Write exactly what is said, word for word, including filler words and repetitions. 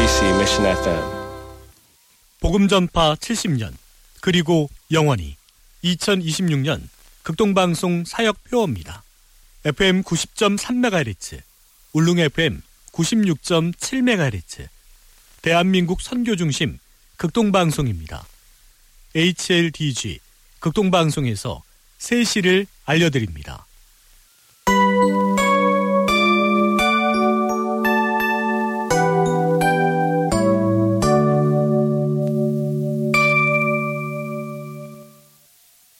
케이비씨 Mission 에프엠. 복음전파 칠십 년 그리고 영원히 이천이십육 년 극동방송 사역표어입니다. 에프엠 구십 점 삼 메가헤르츠, 울릉 에프엠 구십육 점 칠 메가헤르츠, 대한민국 선교중심 극동방송입니다. 에이치엘디지 극동방송에서 새 시를 알려드립니다.